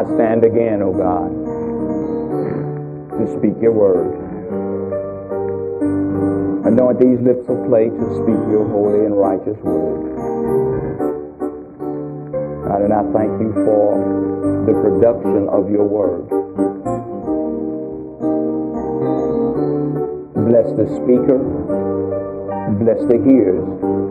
I stand again, O God, to speak your word. Anoint these lips of clay to speak your holy and righteous word. God, and I thank you for the production of your word. Bless the speaker. Bless the hearers.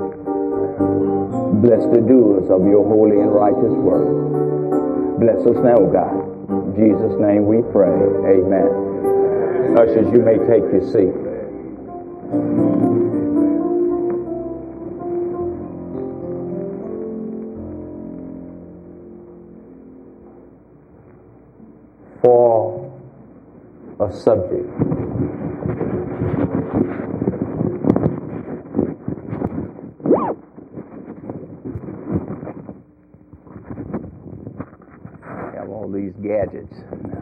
Bless the doers of your holy and righteous word. Bless us now, God. In Jesus' name we pray. Amen. Ushers, you may take your seat. For a subject. Have all these gadgets.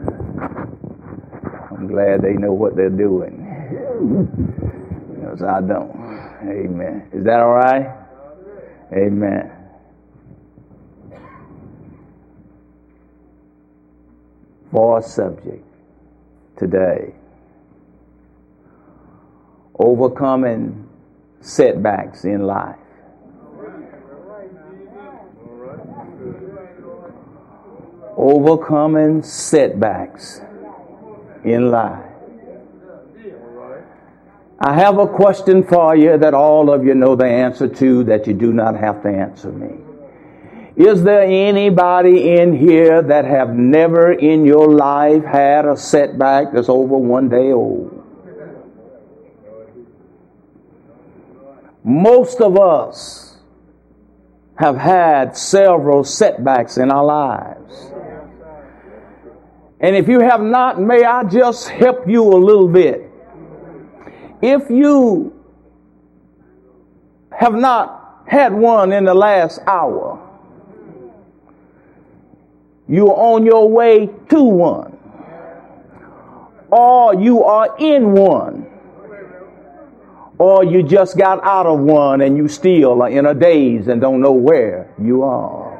I'm glad they know what they're doing. Because I don't. Amen. Is that all right? Amen. For a subject today. Overcoming setbacks in life. Overcoming setbacks in life. I have a question for you that all of you know the answer to, that you do not have to answer me. Is there anybody in here that have never in your life had a setback that's over 1 day old? Most of us have had several setbacks in our lives. And if you have not, may I just help you a little bit. If you have not had one in the last hour, you're on your way to one, or you are in one, or you just got out of one and you still are in a daze and don't know where you are.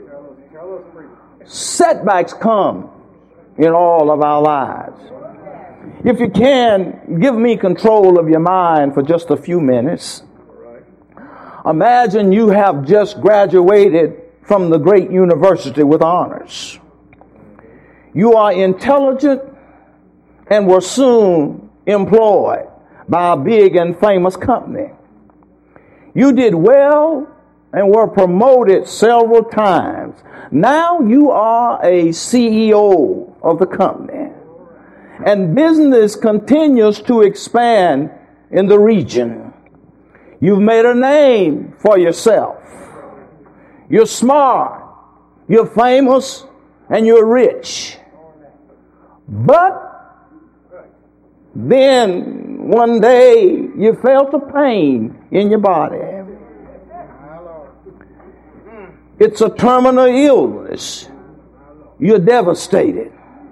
Setbacks come in all of our lives. If you can, give me control of your mind for just a few minutes. Imagine you have just graduated from the great university with honors. You are intelligent and were soon employed by a big and famous company. You did well and were promoted several times. Now you are a CEO of the company, and business continues to expand in the region. You've made a name for yourself. You're smart, you're famous, and you're rich. But then one day you felt a pain in your body. It's a terminal illness. You're devastated.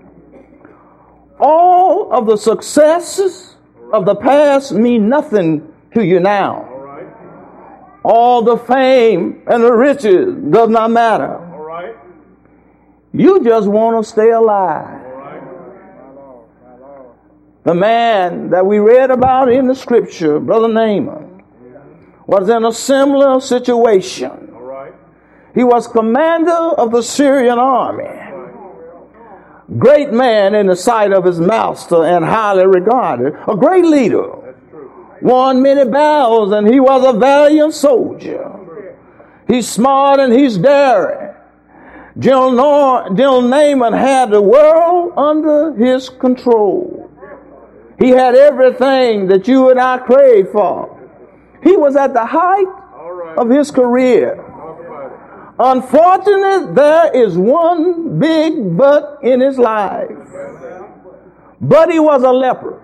All of the successes of the past mean nothing to you now. All the fame and the riches does not matter. You just want to stay alive. The man that we read about in the scripture, Brother Naaman, was in a similar situation. He was commander of the Syrian army. Great man in the sight of his master and highly regarded. A great leader. Won many battles, and he was a valiant soldier. He's smart and he's daring. General Naaman had the world under his control. He had everything that you and I crave for. He was at the height of his career. Unfortunately, there is one big but in his life. But he was a leper.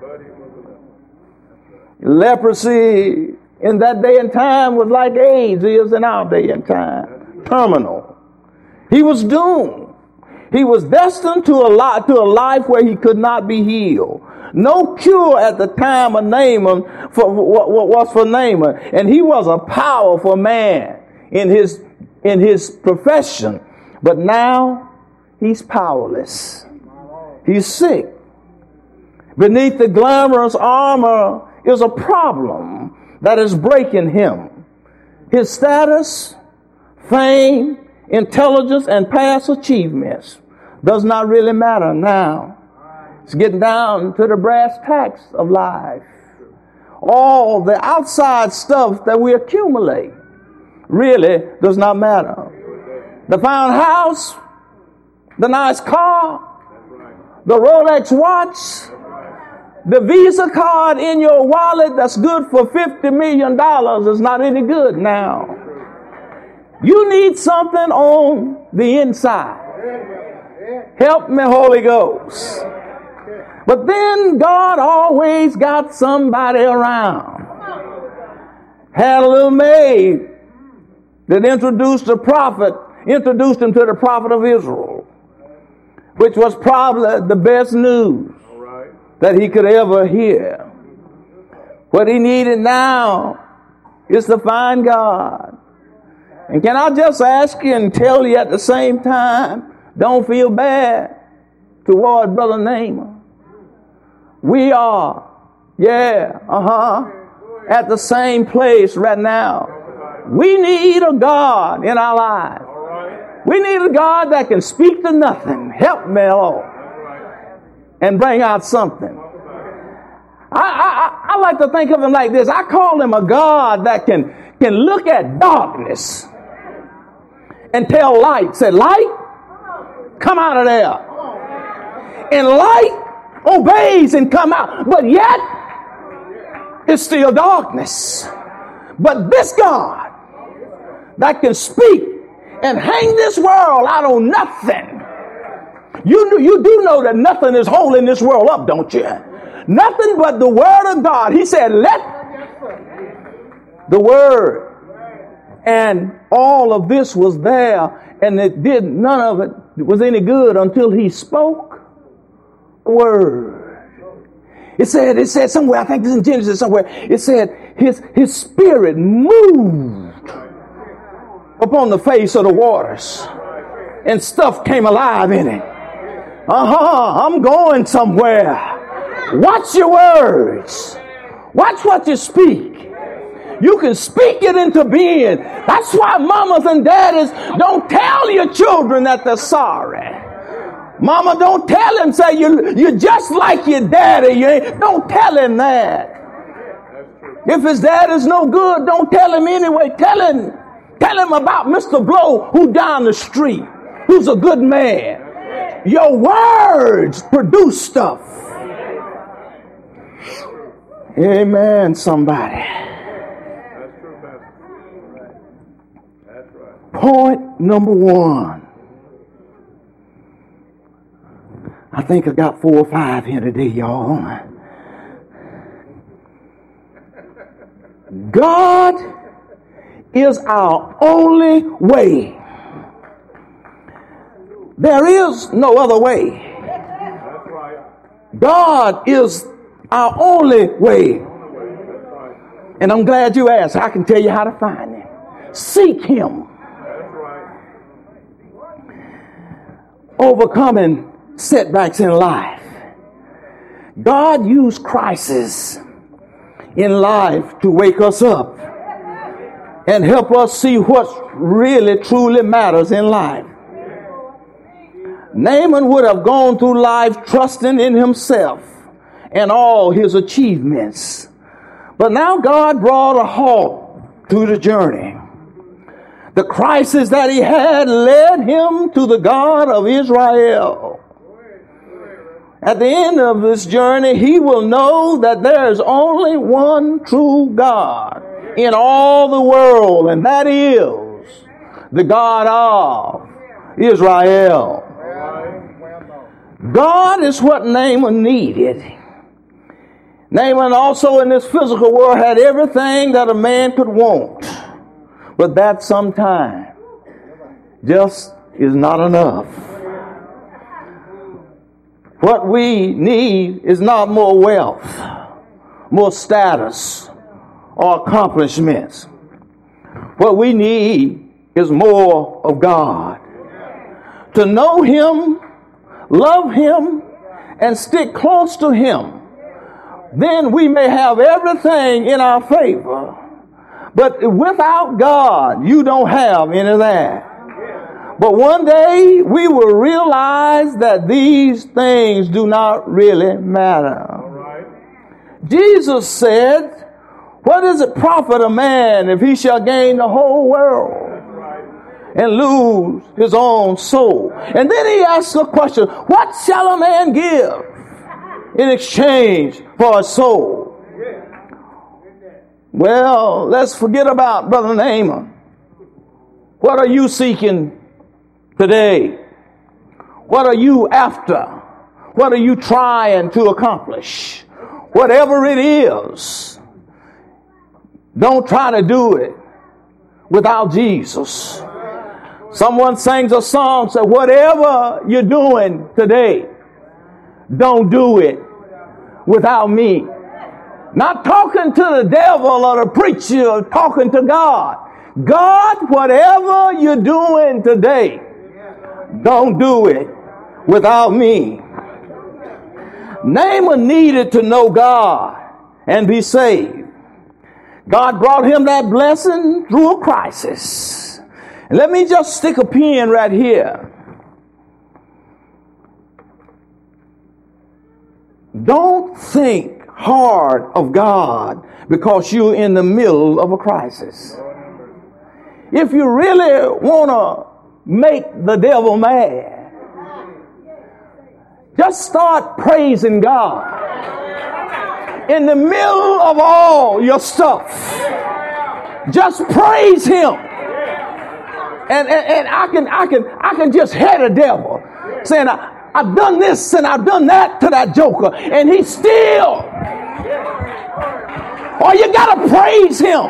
Leprosy in that day and time was like AIDS is in our day and time. Terminal. He was doomed. He was destined to a life where he could not be healed. No cure at the time of Naaman was for Naaman. And he was a powerful man in his profession. But now he's powerless. He's sick. Beneath the glamorous armor is a problem that is breaking him. His status, fame, intelligence, and past achievements does not really matter now. It's getting down to the brass tacks of life. All the outside stuff that we accumulate really does not matter. The fine house, the nice car, the Rolex watch, the Visa card in your wallet that's good for $50 million is not any good now. You need something on the inside. Help me, Holy Ghost. But then God always got somebody around. Had a little maid that introduced him to the prophet of Israel, which was probably the best news that he could ever hear. What he needed now is to find God. And can I just ask you and tell you at the same time, don't feel bad toward Brother Naaman. We are, at the same place right now. We need a God in our lives. We need a God that can speak to nothing, help me, Lord, and bring out something. I like to think of him like this. I call him a God that can look at darkness and tell light, say, light, come out of there. And light obeys and come out. But yet, it's still darkness. But this God that can speak and hang this world out on nothing. You do know that nothing is holding this world up, don't you? Nothing but the word of God. He said, let the word. And all of this was there, and none of it was any good until he spoke a word. It said somewhere, I think this is in Genesis somewhere, it said his spirit moved upon the face of the waters, and stuff came alive in it. I'm going somewhere. Watch your words. Watch what you speak. You can speak it into being. That's why mamas and daddies don't tell your children that they're sorry. Mama, don't tell him, say you're just like your daddy. Don't tell him that. If his dad is no good, don't tell him anyway. Tell him about Mr. Blow who down the street, who's a good man. Your words produce stuff. Amen, somebody. Point number one. I think I got 4 or 5 here today, y'all. God is our only way. There is no other way. God is our only way. And I'm glad you asked. I can tell you how to find him. Seek him. Overcoming setbacks in life. God used crises in life to wake us up and help us see what really truly matters in life. Naaman would have gone through life trusting in himself and all his achievements. But now God brought a halt to the journey. The crisis that he had led him to the God of Israel. At the end of this journey, he will know that there is only one true God in all the world, and that is the God of Israel. God is what Naaman needed. Naaman also in this physical world had everything that a man could want. But that sometimes just is not enough. What we need is not more wealth, more status, or accomplishments. What we need is more of God. to know him, love him, and stick close to him, then we may have everything in our favor. But without God, you don't have any of that. But one day we will realize that these things do not really matter. Jesus said, what does it profit a man if he shall gain the whole world and lose his own soul? And then he asks the question, what shall a man give in exchange for a soul? Well, let's forget about Brother Naaman. What are you seeking today? What are you after? What are you trying to accomplish? Whatever it is, don't try to do it without Jesus. Someone sings a song, said, whatever you're doing today, don't do it without me. Not talking to the devil or the preacher, talking to God. God, whatever you're doing today, don't do it without me. Naaman needed to know God and be saved. God brought him that blessing through a crisis. And let me just stick a pin right here. Don't think hard of God because you're in the middle of a crisis. If you really want to make the devil mad, just start praising God in the middle of all your stuff. Just praise him. And I can just hear the devil saying, I've done this and I've done that to that joker, and he still. Or you gotta praise him.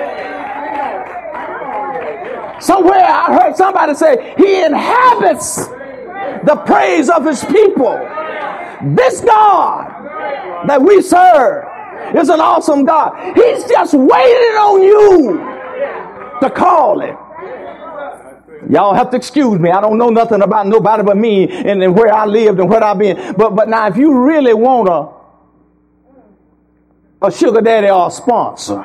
Somewhere I heard somebody say he inhabits the praise of his people. This God that we serve is an awesome God. He's just waiting on you to call him. Y'all have to excuse me. I don't know nothing about nobody but me and where I lived and where I've been. But now if you really want a sugar daddy or a sponsor,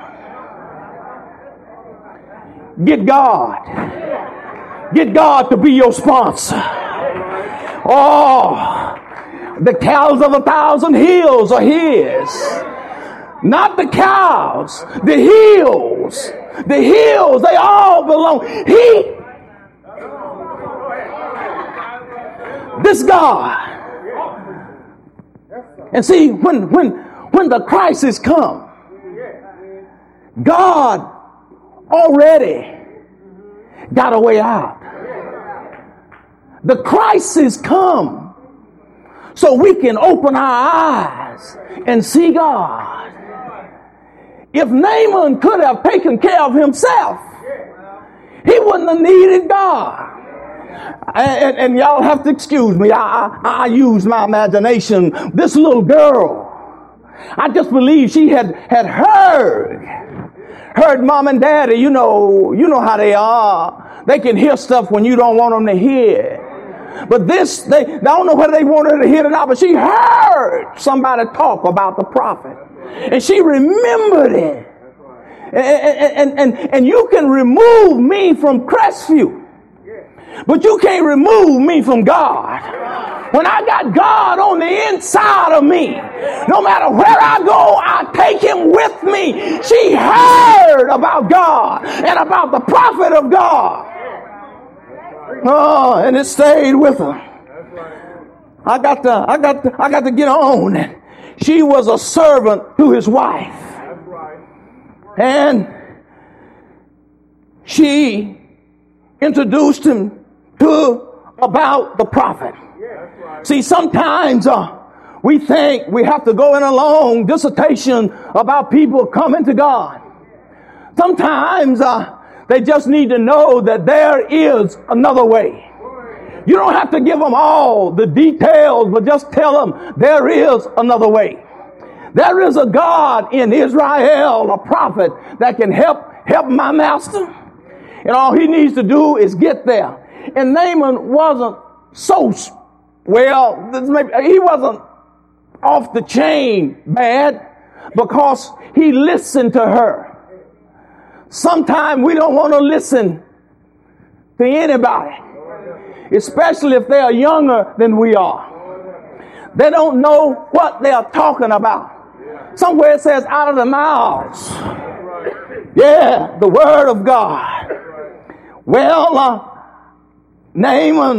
get God. Get God to be your sponsor. Oh, the cows of 1,000 hills are his. Not the cows, the hills. The hills, they all belong. This God. And see, when the crisis come, God already got a way out. The crisis come so we can open our eyes and see God. If Naaman could have taken care of himself, he wouldn't have needed God. And y'all have to excuse me. I use my imagination. This little girl, I just believe she had heard mom and daddy. You know how they are. They can hear stuff when you don't want them to hear. But this, they don't know whether they wanted her to hear it or not, but she heard somebody talk about the prophet. And she remembered it. And you can remove me from Crestview, but you can't remove me from God. When I got God on the inside of me, no matter where I go, I take him with me. She heard about God and about the prophet of God. Oh, and it stayed with her. I got to get on. She was a servant to his wife. And she introduced him about the prophet. See, sometimes we think we have to go in a long dissertation about people coming to God. Sometimes they just need to know that there is another way. You don't have to give them all the details, but just tell them there is another way. There is a God in Israel, a prophet that can help my master. And all he needs to do is get there. And Naaman wasn't he wasn't off the chain bad because he listened to her. Sometimes we don't want to listen to anybody, especially if they are younger than we are. They don't know what they are talking about. Somewhere it says out of the mouths. Yeah, the word of God. Well, Naaman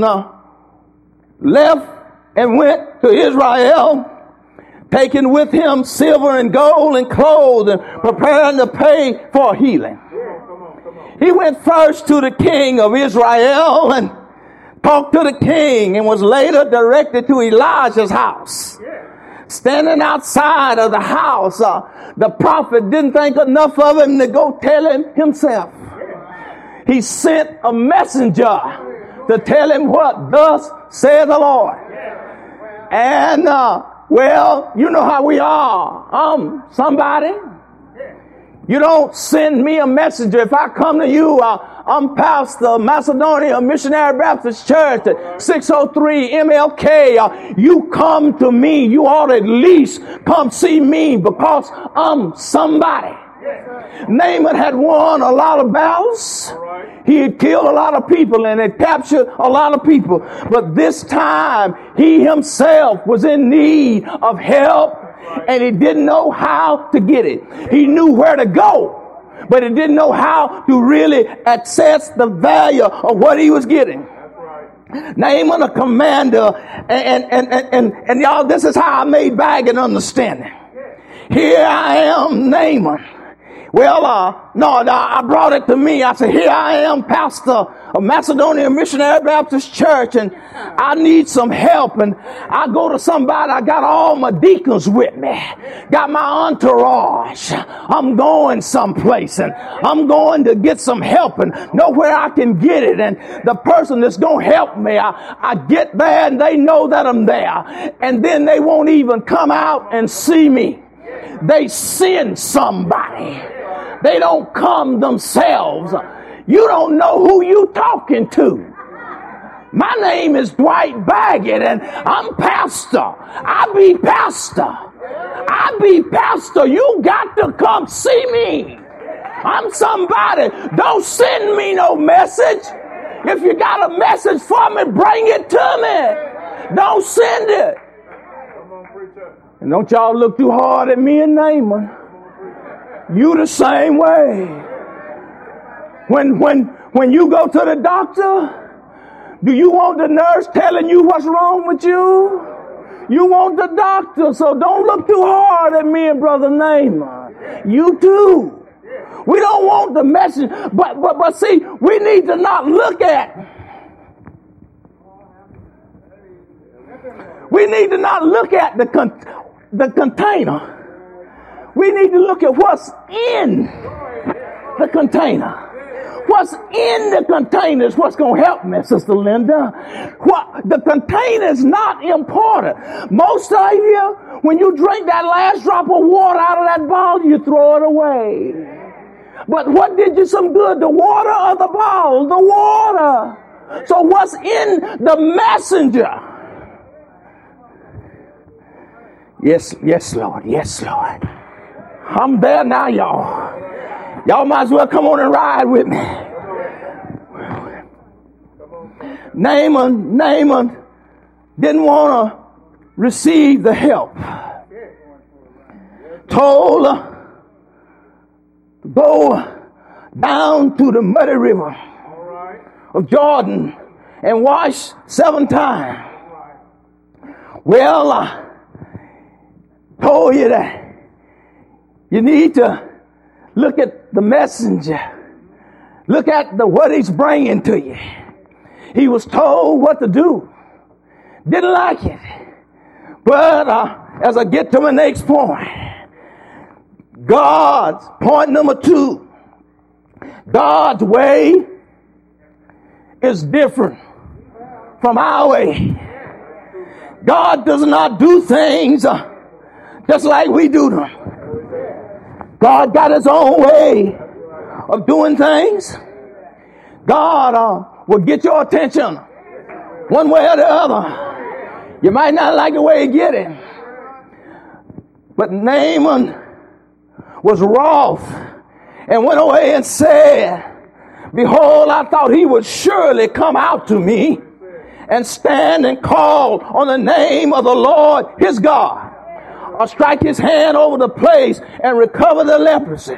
left and went to Israel, taking with him silver and gold and clothes and preparing to pay for healing. He went first to the king of Israel and talked to the king and was later directed to Elijah's house. Standing outside of the house, the prophet didn't think enough of him to go tell him himself. He sent a messenger to tell him what thus said the Lord. And, well, you know how we are. Somebody. You don't send me a messenger. If I come to you, I'm Pastor Macedonia Missionary Baptist Church at 603 MLK. You come to me. You ought to at least come see me because I'm somebody. Naaman had won a lot of battles. He had killed a lot of people and had captured a lot of people. But this time, he himself was in need of help. And he didn't know how to get it. He knew where to go, but he didn't know how to really access the value of what he was getting. Naaman, a commander, and y'all, this is how I made bag and understanding. Here I am, Naaman. Well, I brought it to me. I said, here I am, pastor of Macedonia Missionary Baptist Church, and I need some help. And I go to somebody, I got all my deacons with me, got my entourage. I'm going someplace, and I'm going to get some help, and know where I can get it. And the person that's going to help me, I get there, and they know that I'm there. And then they won't even come out and see me. They send somebody. They don't come themselves. You don't know who you talking to. My name is Dwight Baggett, and I'm pastor. I be pastor. You got to come see me. I'm somebody. Don't send me no message. If you got a message for me, bring it to me. Don't send it. And don't y'all look too hard at me and Naaman. You the same way. When you go to the doctor, do you want the nurse telling you what's wrong with you? You want the doctor, so don't look too hard at me and Brother Naaman. You too. We don't want the message, but see, we need to not look at. We need to not look at the container. We need to look at what's in the container. What's in the container is what's going to help me, Sister Linda. The container is not important. Most of you, when you drink that last drop of water out of that bottle, you throw it away. But what did you some good? The water or the bottle? The water. So what's in the messenger? Yes, Lord. Yes, Lord. I'm there now, y'all. Y'all might as well come on and ride with me. Naaman didn't want to receive the help. Told her to go down to the muddy river of Jordan and wash 7 times. Well, I told you that you need to look at the messenger. Look at what he's bringing to you. He was told what to do. Didn't like it. But as I get to my next point, God's point number 2. God's way is different from our way. God does not do things just like we do them. God got his own way of doing things. God will get your attention one way or the other. You might not like the way you get it. But Naaman was wroth and went away and said, behold, I thought he would surely come out to me and stand and call on the name of the Lord his God, or strike his hand over the place and recover the leprosy.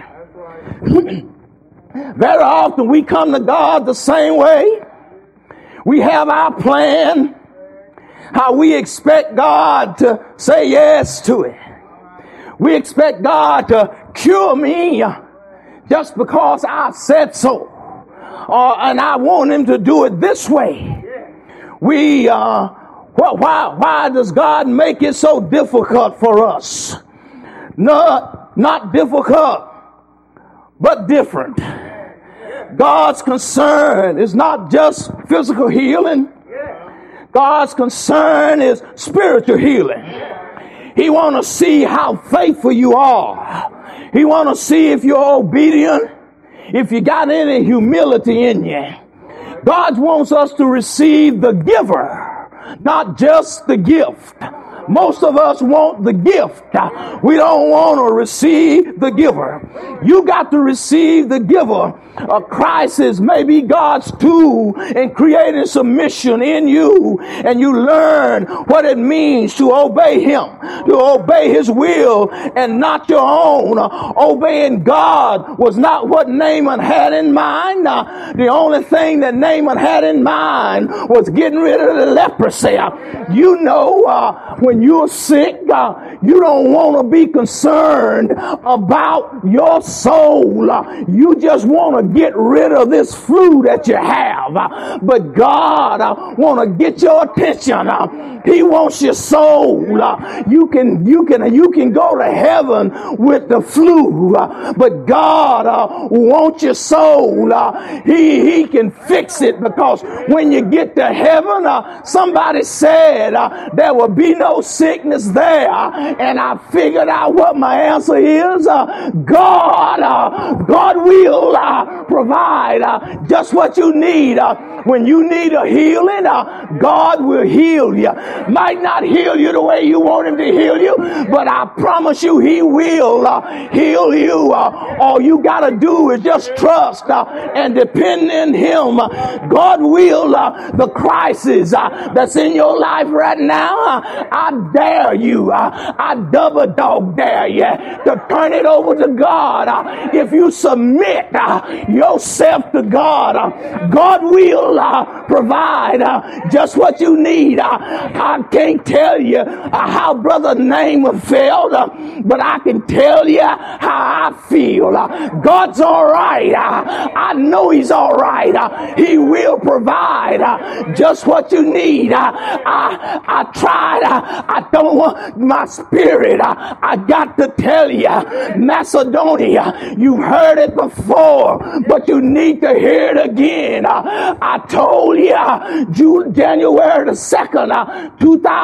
Very often we come to God the same way. We have our plan, how we expect God to say yes to it. We expect God to cure me just because I said so, and I want him to do it this way. Why does God make it so difficult for us? Not difficult, but different. God's concern is not just physical healing. God's concern is spiritual healing. He wants to see how faithful you are. He wants to see if you're obedient, if you got any humility in you. God wants us to receive the giver, not just the gift. Most of us want the gift. We don't want to receive the giver. You got to receive the giver. Christ is maybe God's tool in creating submission in you, and you learn what it means to obey him, to obey his will and not your own. Obeying God was not what Naaman had in mind. The only thing that Naaman had in mind was getting rid of the leprosy. You know, when you're sick, you don't want to be concerned about your soul. You just want to get rid of this flu that you have. But God want to get your attention. He wants your soul. You can go to heaven with the flu, but God wants your soul. He can fix it, because when you get to heaven, somebody said there will be no sickness there, and I figured out what my answer is. God will provide just what you need. When you need a healing, God will heal you. Might not heal you the way you want him to heal you, but I promise you he will heal you. All you got to do is just trust and depend in him. God will. The crisis that's in your life right now, I dare you, I double dog dare you to turn it over to God. If you submit yourself to God, God will provide just what you need. I can't tell you how Brother Naaman felt, but I can tell you how I feel. God's all right. I know he's all right. He will provide just what you need. I tried. I don't want my spirit. I got to tell you, Macedonia, you've heard it before, but you need to hear it again. I told you, January the 2nd,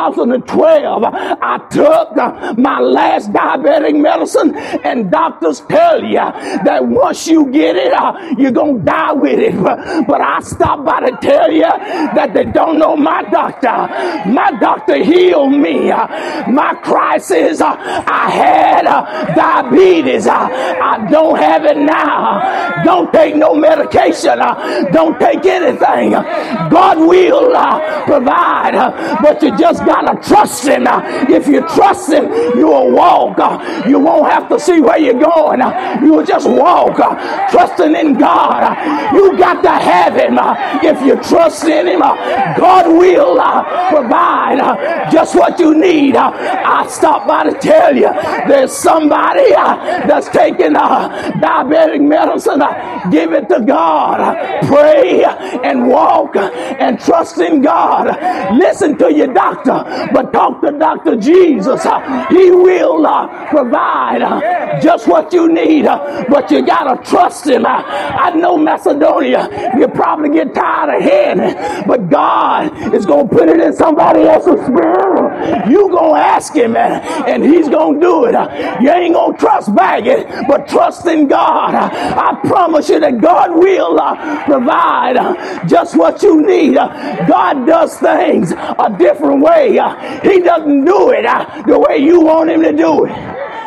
2012, I took my last diabetic medicine, and doctors tell you that once you get it, you're going to die with it. But I stopped by to tell you that they don't know my doctor. My doctor healed me. My crisis, I had diabetes. I don't have it now. Don't take no medication. Don't take anything. God will provide, but you just got to trust him. If you trust him, you'll walk. You won't have to see where you're going. You'll just walk, trusting in God. You got to have him. If you trust in him, God will provide just what you need. I stopped by to tell you, there's somebody that's taking diabetic medicine. Give it to God. Pray and walk and trust in God. Listen to your doctor, but talk to Dr. Jesus. He will provide just what you need, but you got to trust him. I know, Macedonia, you probably get tired of hearing it, but God is going to put it in somebody else's spirit. You going to ask him, and he's going to do it. You ain't going to trust back it, but trust in God. I promise you that God will provide just what you need. God does things a different way. He doesn't do it the way you want him to do it.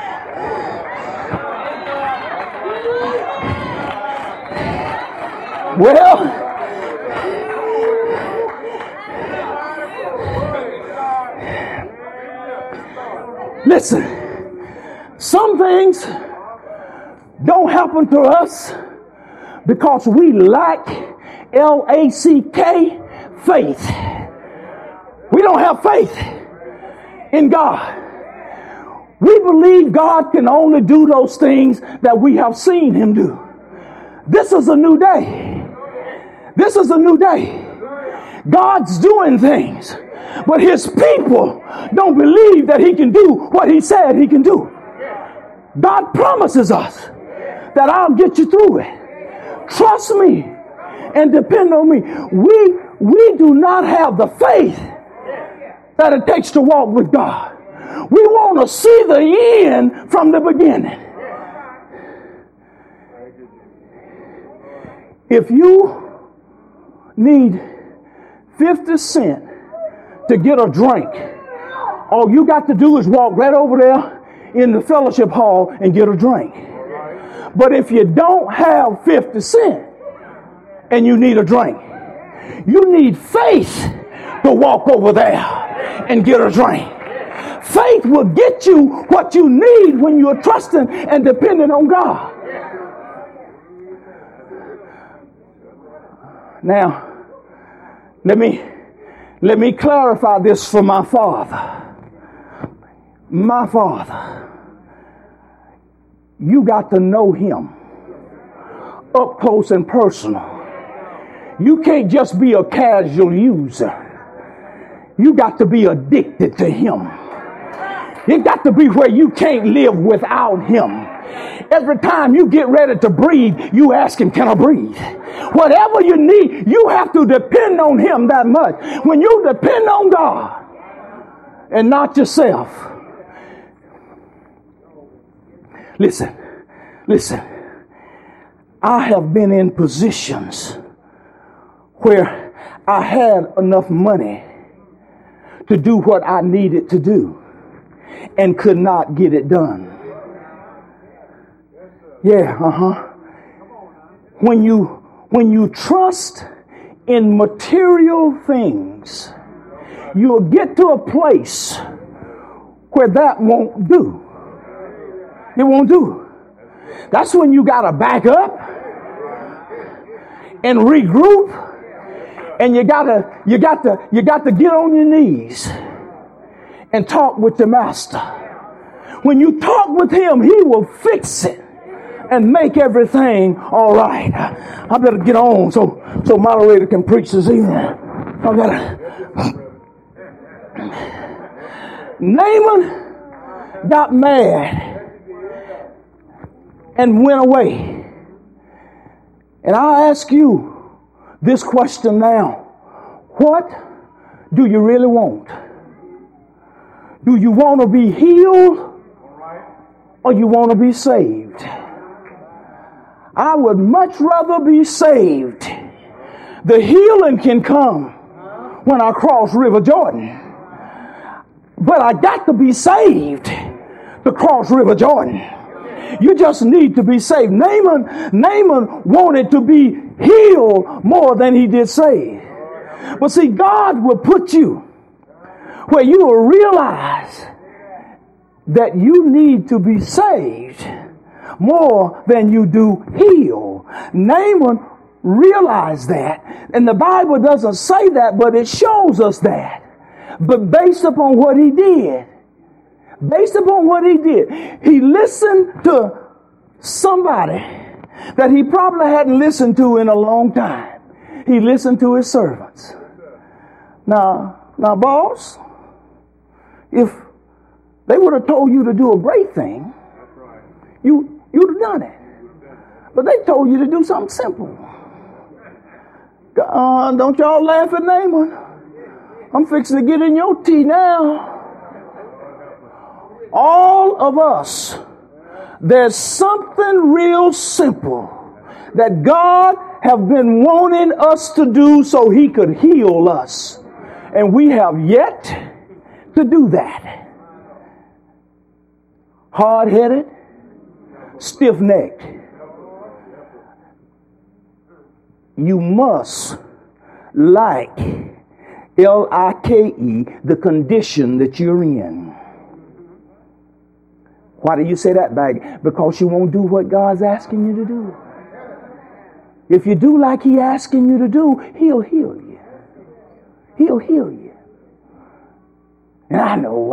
Well, listen, some things don't happen to us because we lack L-A-C-K faith. We don't have faith in God. We believe God can only do those things that we have seen him do. This is a new day. This is a new day. God's doing things, but his people don't believe that he can do what he said he can do. God promises us that I'll get you through it. Trust me and depend on me. We do not have the faith that it takes to walk with God. We want to see the end from the beginning. If you need 50 cents to get a drink, all you got to do is walk right over there in the fellowship hall and get a drink. But if you don't have 50 cents and you need a drink, you need faith to walk over there and get a drink. Faith will get you what you need when you're trusting and depending on God. Now, let me clarify this for my father. My father, you got to know him up close and personal. You can't just be a casual user. You got to be addicted to him. It got to be where you can't live without him. Every time you get ready to breathe, you ask him, can I breathe? Whatever you need, you have to depend on him that much. When you depend on God and not yourself. Listen. I have been in positions where I had enough money to do what I needed to do and could not get it done. Yeah, When you trust in material things, you'll get to a place where that won't do. It won't do. That's when you got to back up and regroup, and you got to get on your knees and talk with your master. When you talk with him, he will fix it and make everything all right. I better get on so moderator can preach this evening. Naaman got mad and went away. And I ask you this question now. What do you really want? Do you want to be healed or you want to be saved? I would much rather be saved. The healing can come when I cross River Jordan. But I got to be saved to cross River Jordan. You just need to be saved. Naaman wanted to be healed more than he did saved. But see, God will put you where you will realize that you need to be saved more than you do healed. Naaman realized that, and the Bible doesn't say that, but it shows us that. But based upon what he did, he listened to somebody that he probably hadn't listened to in a long time. He listened to his servants. Now, boss, if they would have told you to do a great thing, you'd have done it. But they told you to do something simple. Don't y'all laugh at Naaman. I'm fixing to get in your tea now. All of us, there's something real simple that God have been wanting us to do so he could heal us. And we have yet to do that. Hard-headed, stiff-necked. You must like, L-I-K-E, the condition that you're in. Why do you say that, Bag? Because you won't do what God's asking you to do. If you do like he asking you to do, he'll heal you. He'll heal you. And I know.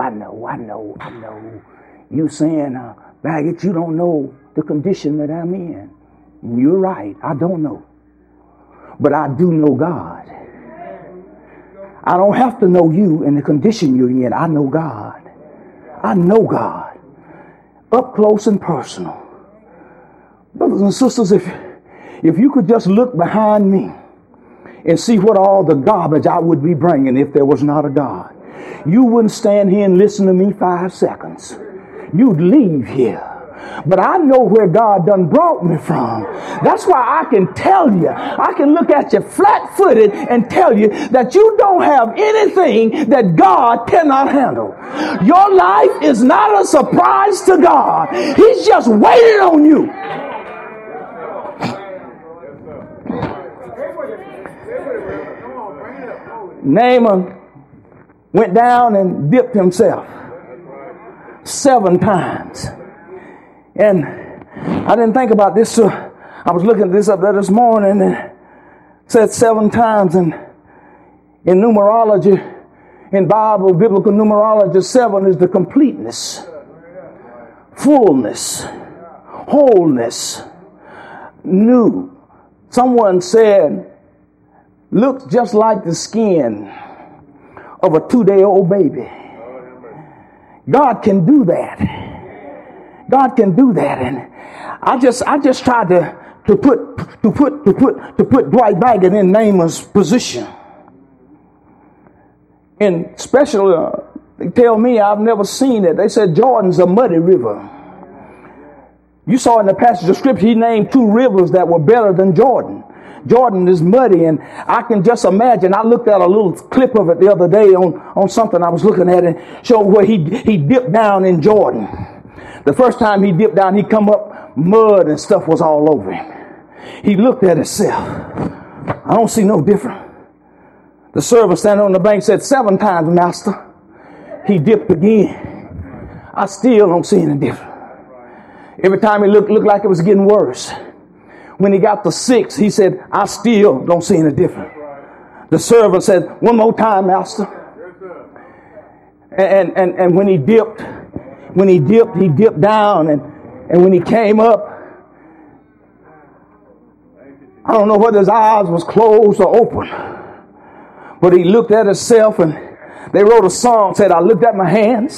You saying, Baggett, you don't know the condition that I'm in. And you're right. I don't know. But I do know God. I don't have to know you and the condition you're in. I know God. I know God. Up close and personal. Brothers and sisters, if you could just look behind me and see what all the garbage I would be bringing if there was not a God, you wouldn't stand here and listen to me 5 seconds. You'd leave here. But I know where God done brought me from. That's why I can tell you, I can look at you flat-footed and tell you that you don't have anything that God cannot handle. Your life is not a surprise to God. He's just waiting on you. Naaman went down and dipped himself 7 times. And I didn't think about this, so I was looking this up there this morning, and it said 7 times. And in numerology, in Bible, biblical numerology, 7 is the completeness, fullness, wholeness, new. Someone said, looks just like the skin of a 2-day-old baby. God can do that. God can do that. And I just tried to put Dwight Baggett in Naaman's position. And especially, they tell me I've never seen it. They said Jordan's a muddy river. You saw in the passage of scripture, he named 2 rivers that were better than Jordan. Jordan is muddy, and I can just imagine. I looked at a little clip of it the other day on something I was looking at, and showed where he dipped down in Jordan. The first time he dipped down, he come up, mud and stuff was all over him. He looked at himself. I don't see no different. The servant standing on the bank said, 7 times, master. He dipped again. I still don't see any different. Every time he looked like it was getting worse. When he got to 6, he said, I still don't see any different. The servant said, 1 more time, master. And when he dipped, he dipped down, and when he came up, I don't know whether his eyes was closed or open, but he looked at himself, and they wrote a song, said, I looked at my hands.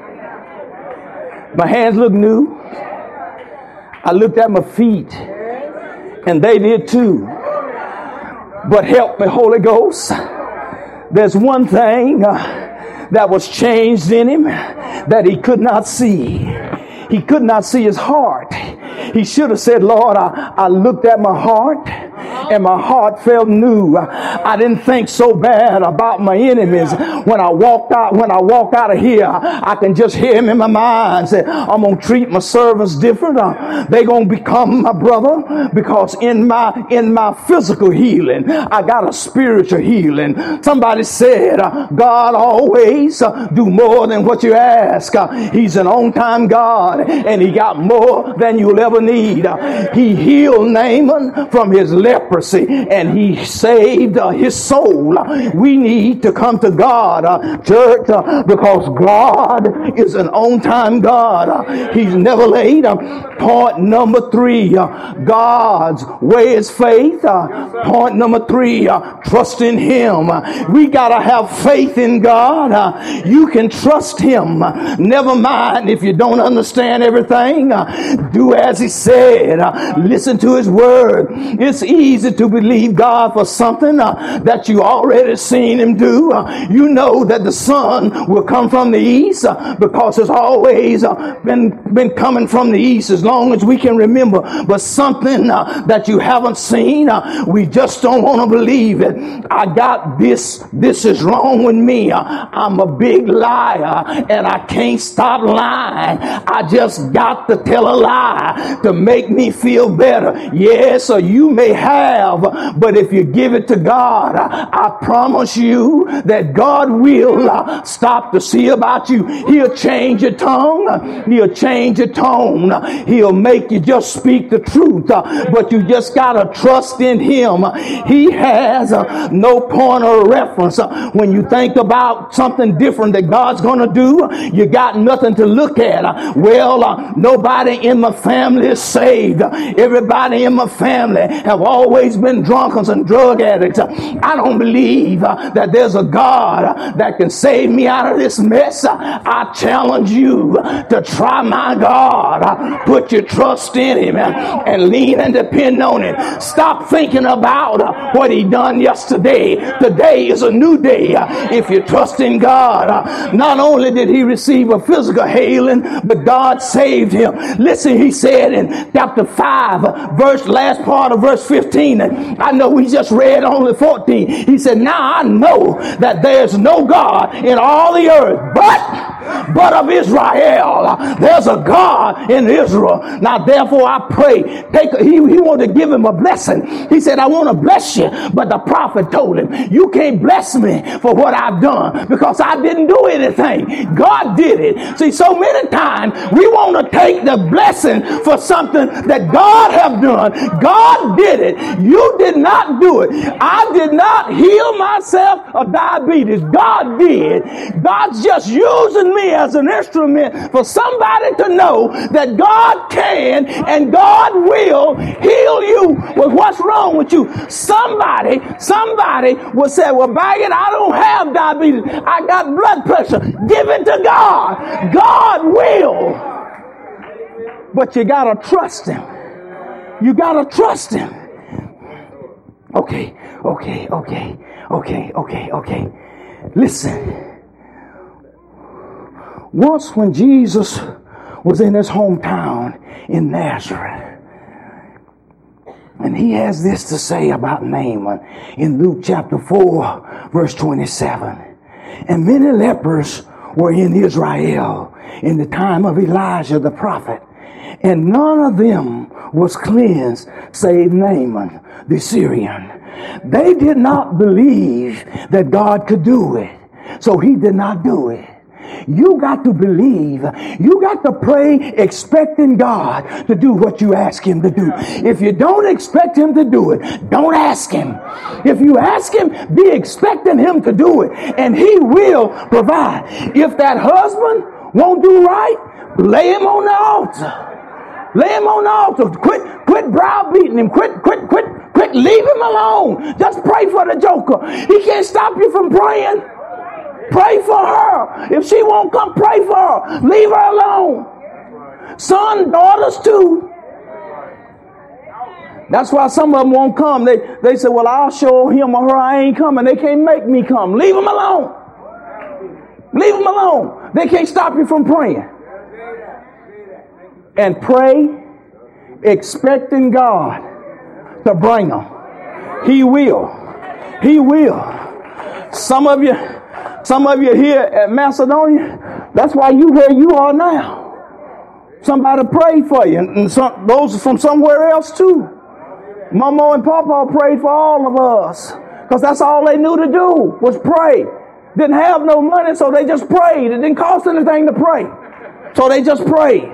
My hands look new. I looked at my feet, and they did too. But help me, Holy Ghost. There's one thing that was changed in him that he could not see. He could not see his heart. He should have said, Lord, I looked at my heart, and my heart felt new. I didn't think so bad about my enemies. When I walk out of here, I can just hear him in my mind say, I'm going to treat my servants different. They're going to become my brother, because in my physical healing, I got a spiritual healing. Somebody said, God always do more than what you ask. He's an on-time God, and he got more than you'll ever need. He healed Naaman from his leprosy, and he saved his soul. We need to come to God, church, because God is an on-time God. He's never late. Point number 3, God's way is faith. Point number 3, trust in him. We gotta have faith in God. You can trust him. Never mind if you don't understand everything. Do as he said. Listen to his word. It's easy to believe God for something that you already seen him do. You know that the sun will come from the east because it's always been coming from the east as long as we can remember. But something that you haven't seen, we just don't want to believe it. I got this. This is wrong with me. I'm a big liar and I can't stop lying. I just got to tell a lie to make me feel better. Yes, or you may have, but if you give it to God, I promise you that God will stop to see about you. He'll change your tongue. He'll change your tone. He'll make you just speak the truth. But you just got to trust in him. He has no point of reference. When you think about something different that God's going to do, you got nothing to look at. Well, nobody in my family is saved. Everybody in my family have always been drunkards and drug addicts. I don't believe that there's a God that can save me out of this mess. I challenge you to try my God. Put your trust in him and lean and depend on him. Stop thinking about what he done yesterday. Today is a new day. If you trust in God, not only did he receive a physical healing, but God saved him. Listen, he said in chapter 5, last part of verse 15, and I know we just read only 14. He said, now I know that there's no God in all the earth but of Israel. There's a God in Israel. Now therefore I pray, he wanted to give him a blessing. He said, I want to bless you. But the prophet told him, you can't bless me for what I've done because I didn't do anything. God did it. See, so many times we want to take the blessing for something that God have done. God did it. You did not do it. I did not heal myself of diabetes. God did. God's just using me as an instrument for somebody to know that God can and God will heal you with what's wrong with you. Somebody will say, well, Baggett, I don't have diabetes. I got blood pressure. Give it to God. God will. But you got to trust him. You got to trust him. Okay. Listen. Once when Jesus was in his hometown in Nazareth, and he has this to say about Naaman in Luke chapter 4, verse 27. And many lepers were in Israel in the time of Elijah the prophet, and none of them was cleansed save Naaman the Syrian. They did not believe that God could do it, so he did not do it. You got to believe. You got to pray expecting God to do what you ask him to do. If you don't expect him to do it, don't ask him. If you ask him, be expecting him to do it, and he will provide. If that husband won't do right, lay him on the altar. Lay him on the altar. Quit browbeating him. Quit. Leave him alone. Just pray for the joker. He can't stop you from praying. Pray for her. If she won't come, pray for her. Leave her alone. Son, daughters too. That's why some of them won't come. They say, well, I'll show him or her I ain't coming. They can't make me come. Leave them alone. Leave them alone. They can't stop you from praying. And pray expecting God to bring them. He will. He will. Some of you here at Macedonia, that's why you where you are now. Somebody prayed for you, and those from somewhere else too. Mama and Papa prayed for all of us because that's all they knew to do was pray. Didn't have no money, so they just prayed. It didn't cost anything to pray, so they just prayed.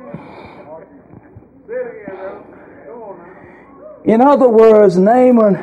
In other words, Naaman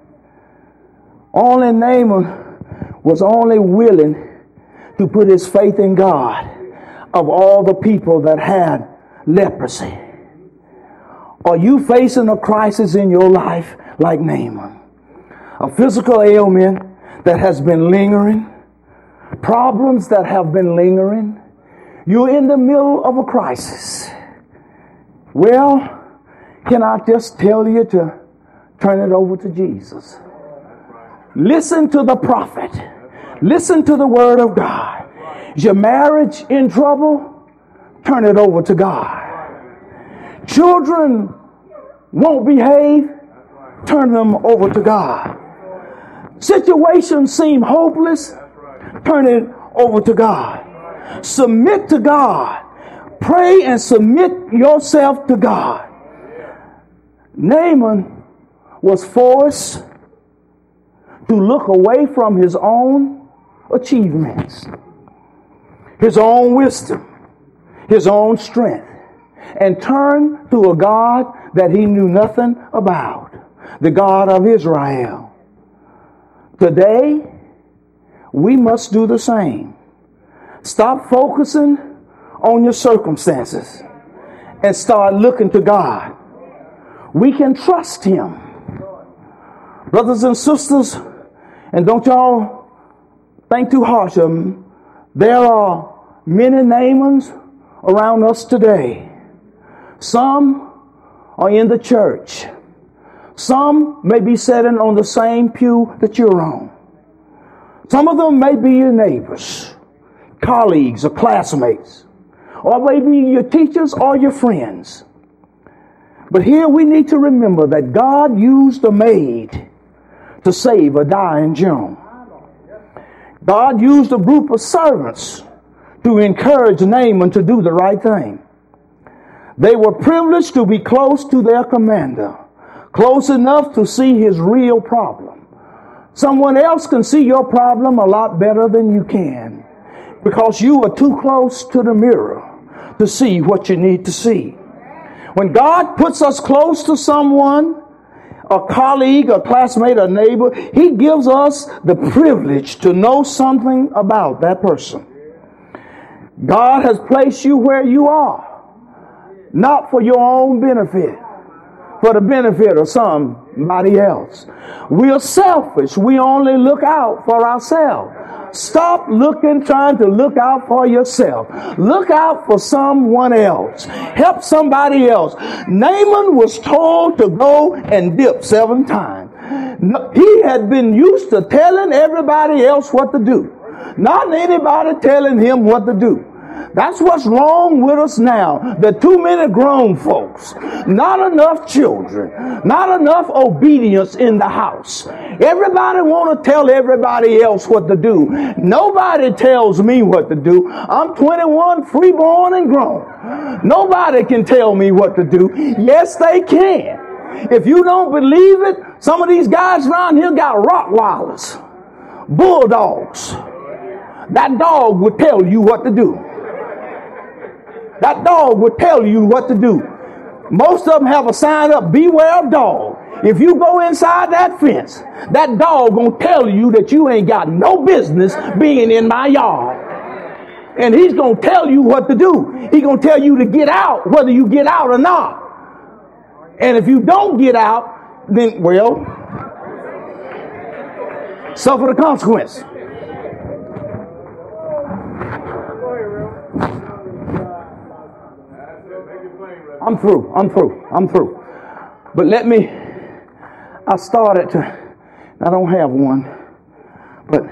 was only willing to put his faith in God of all the people that had leprosy. Are you facing a crisis in your life like Naaman? A physical ailment that has been lingering? Problems that have been lingering? You're in the middle of a crisis. Well, can I just tell you to turn it over to Jesus? Listen to the prophet. Listen to the word of God. Is your marriage in trouble? Turn it over to God. Children won't behave? Turn them over to God. Situations seem hopeless? Turn it over to God. Submit to God. Pray and submit yourself to God. Naaman was forced to look away from his own achievements, his own wisdom, his own strength, and turn to a God that he knew nothing about, the God of Israel. Today, we must do the same. Stop focusing on your circumstances and start looking to God. We can trust him. Brothers and sisters, and don't y'all think too harsh of them, there are many Naamans around us today. Some are in the church. Some may be sitting on the same pew that you're on. Some of them may be your neighbors, colleagues, or classmates, or maybe your teachers or your friends. But here we need to remember that God used a maid to save a dying Joan. God used a group of servants to encourage Naaman to do the right thing. They were privileged to be close to their commander, close enough to see his real problem. Someone else can see your problem a lot better than you can because you are too close to the mirror to see what you need to see. When God puts us close to someone, a colleague, a classmate, a neighbor, he gives us the privilege to know something about that person. God has placed you where you are, not for your own benefit, for the benefit of somebody else. We are selfish. We only look out for ourselves. Stop trying to look out for yourself. Look out for someone else. Help somebody else. Naaman was told to go and dip 7 times. He had been used to telling everybody else what to do, not anybody telling him what to do. That's what's wrong with us now. There are too many grown folks, not enough children, not enough obedience in the house. Everybody want to tell everybody else what to do. Nobody tells me what to do. I'm 21, freeborn and grown. Nobody can tell me what to do. Yes, they can. If you don't believe it, some of these guys around here got Rottweilers, bulldogs. That dog would tell you what to do. That dog would tell you what to do. Most of them have a sign up, beware of dog. If you go inside that fence, that dog gonna tell you that you ain't got no business being in my yard. And he's gonna tell you what to do. He's gonna tell you to get out, whether you get out or not. And if you don't get out, then, well, suffer the consequence. I'm through. But I started to, I don't have one, but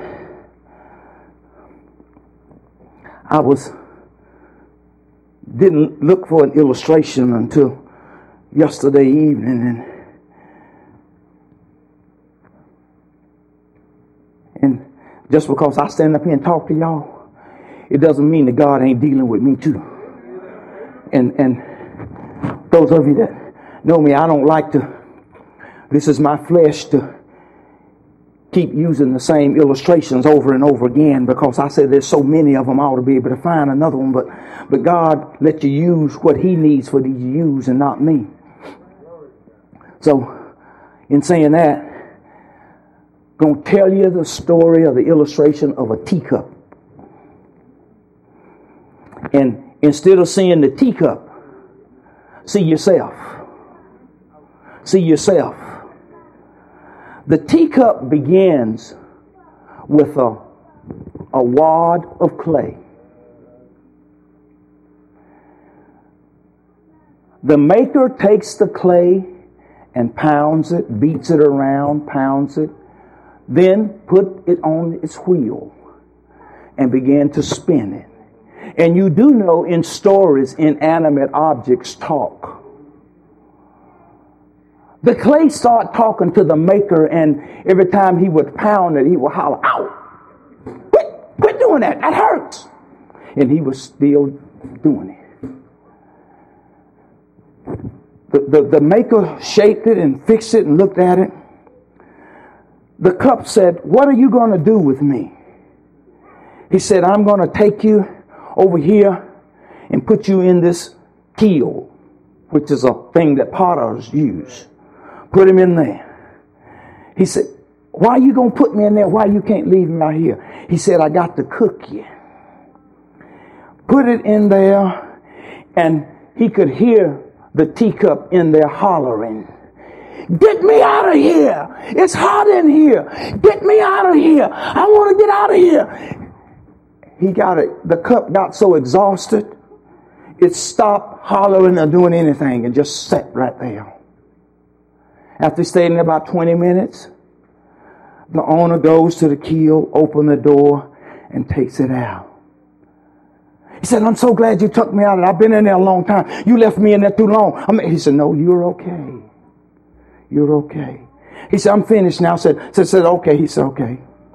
didn't look for an illustration until yesterday evening, and just because I stand up here and talk to y'all, it doesn't mean that God ain't dealing with me too. And those of you that know me, I don't like this is my flesh to keep using the same illustrations over and over again, because I said there's so many of them, I ought to be able to find another one, but God let you use what he needs for you to use and not me. So in saying that, I'm going to tell you the story of the illustration of a teacup. And instead of seeing the teacup, see yourself. See yourself. The teacup begins with a wad of clay. The maker takes the clay and pounds it, beats it around, pounds it. Then put it on its wheel and began to spin it. And you do know in stories, inanimate objects talk. The clay started talking to the maker, and every time he would pound it, he would holler, "Ow! Quit doing that. That hurts." And he was still doing it. The maker shaped it and fixed it and looked at it. The cup said, "What are you going to do with me?" He said, "I'm going to take you over here and put you in this keel," which is a thing that potters use. Put him in there. He said, "Why are you going to put me in there? Why you can't leave me out here?" He said, "I got to cook you." Put it in there, and he could hear the teacup in there hollering, "Get me out of here. It's hot in here. Get me out of here. I want to get out of here." He got it. The cup got so exhausted, it stopped hollering or doing anything and just sat right there. After staying there about 20 minutes, the owner goes to the keel, opens the door, and takes it out. He said, "I'm so glad you took me out. I've been in there a long time. You left me in there too long." He said, "No, you're okay. You're okay." He said, "I'm finished now." Said, "Okay." He said, "Okay."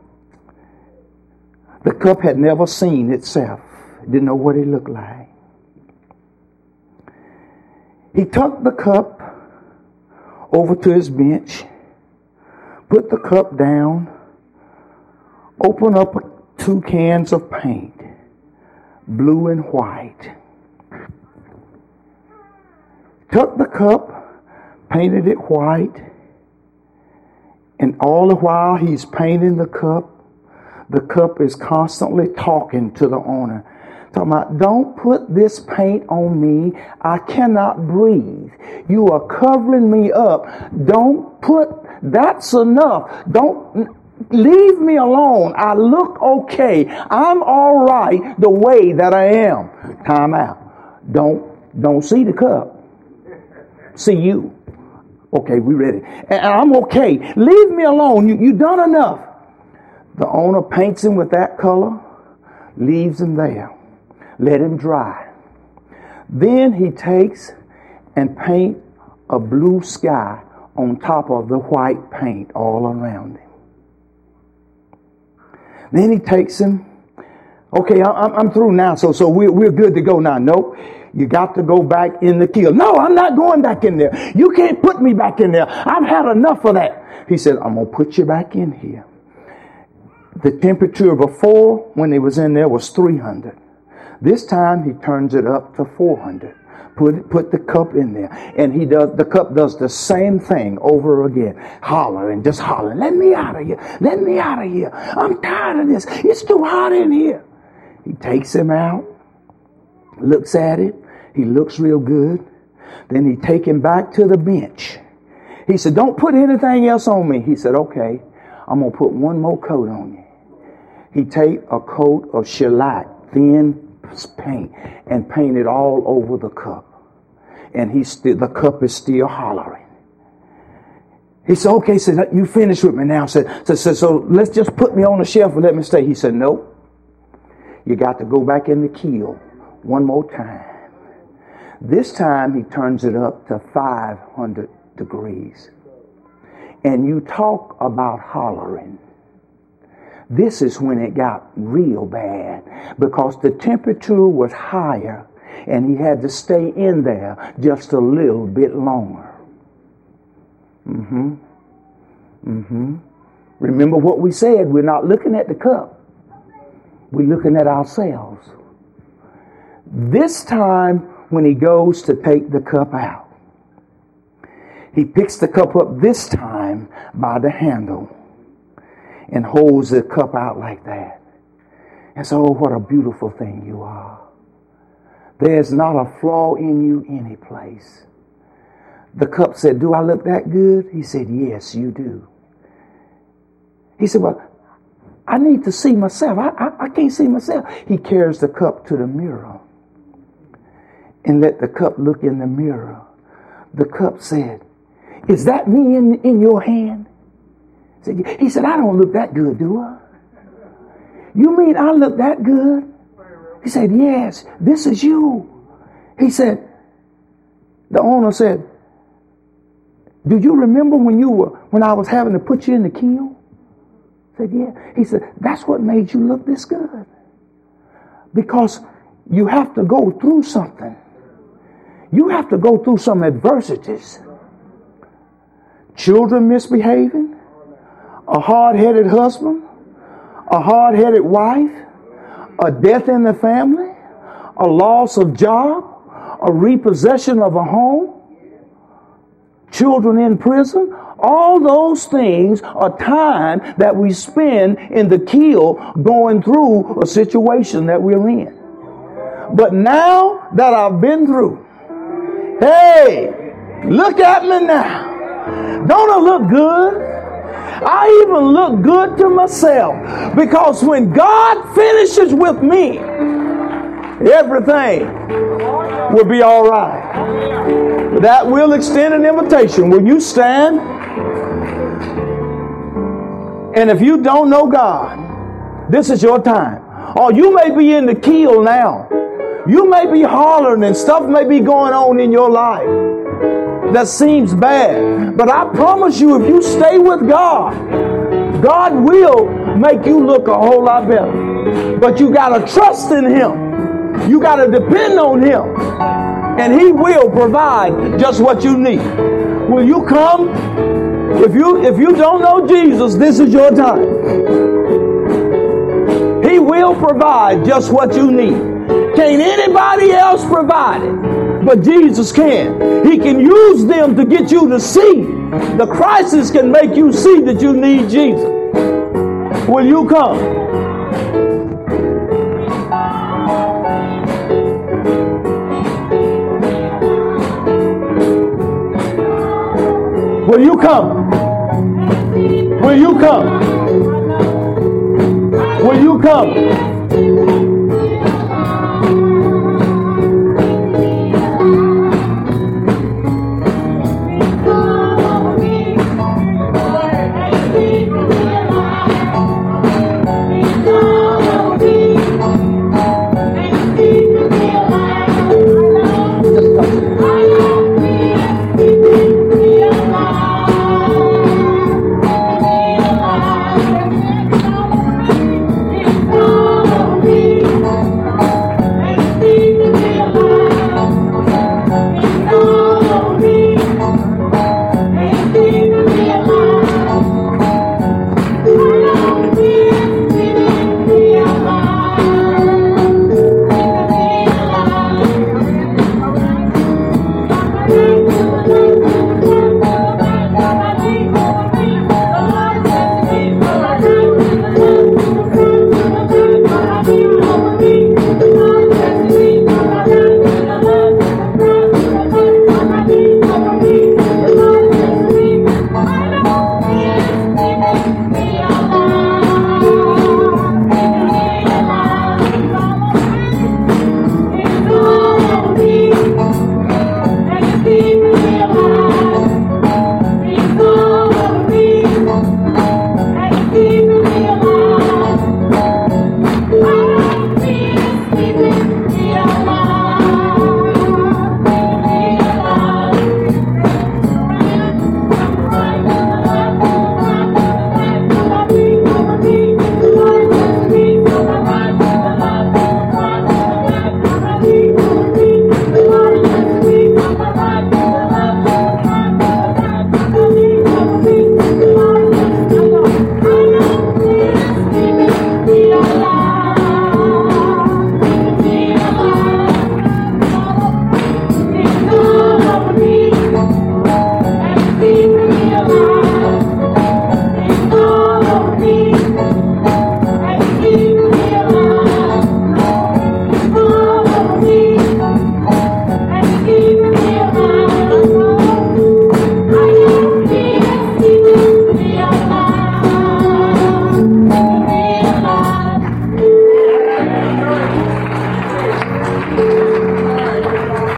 The cup had never seen itself. It didn't know what it looked like. He took the cup over to his bench, put the cup down, opened up 2 cans of paint, blue and white. Took the cup, painted it white, and all the while he's painting the cup is constantly talking to the owner. Talking about, "Don't put this paint on me. I cannot breathe. You are covering me up. Don't put, that's enough. Don't, leave me alone. I look okay. I'm all right the way that I am." Time out. Don't see the cup. See you. Okay, we ready. And I'm okay. Leave me alone. You done enough. The owner paints him with that color, leaves him there. Let him dry. Then he takes and paint a blue sky on top of the white paint all around him. Then he takes him. Okay, I'm through now, so we're good to go now. Nope, you got to go back in the keel. "No, I'm not going back in there. You can't put me back in there. I've had enough of that." He said, "I'm going to put you back in here." The temperature before, when he was in there, was 300. This time he turns it up to 400. Put the cup in there, and the cup does the same thing over again, hollering, just hollering, "Let me out of here! Let me out of here! I'm tired of this. It's too hot in here." He takes him out, looks at it. He looks real good. Then he take him back to the bench. He said, "Don't put anything else on me." He said, "Okay, I'm gonna put one more coat on you." He take a coat of shellac, thin paint, and paint it all over the cup. And the cup is still hollering. He said, "Okay," said, "You finished with me now." So let's just put me on the shelf and let me stay. He said, "Nope. You got to go back in the keel one more time." This time he turns it up to 500 degrees. And you talk about hollering. This is when it got real bad, because the temperature was higher and he had to stay in there just a little bit longer. Remember what we said, we're not looking at the cup. We're looking at ourselves. This time when he goes to take the cup out, he picks the cup up this time by the handle and holds the cup out like that. And so, "Oh, what a beautiful thing you are. There's not a flaw in you any place." The cup said, "Do I look that good?" He said, "Yes, you do." He said, "Well, I need to see myself. I can't see myself." He carries the cup to the mirror and let the cup look in the mirror. The cup said, "Is that me in your hand?" He said, I don't look that good, do I? You mean I look that good? He said, yes, this is you. He said, the owner said, do you remember when I was having to put you in the kiln? I said, yeah. He said, that's what made you look this good. Because you have to go through something. You have to go through some adversities. Children misbehaving, a hard-headed husband, a hard-headed wife, a death in the family, a loss of job, a repossession of a home, children in prison. All those things are time that we spend in the kiln going through a situation that we're in. But now that I've been through, hey, look at me now. Don't I look good? I even look good to myself, because when God finishes with me, everything will be all right. But that will extend an invitation. Will you stand? And if you don't know God, this is your time. Or you may be in the kiln now. You may be hollering and stuff may be going on in your life that seems bad. But I promise you, if you stay with God, God will make you look a whole lot better. But you got to trust in Him. You got to depend on Him. And He will provide just what you need. Will you come? If you don't know Jesus, this is your time. He will provide just what you need. Can't anybody else provide it, but Jesus can. He can use them to get you to see. The crisis can make you see that you need Jesus. Will you come? Will you come? Will you come? Will you come?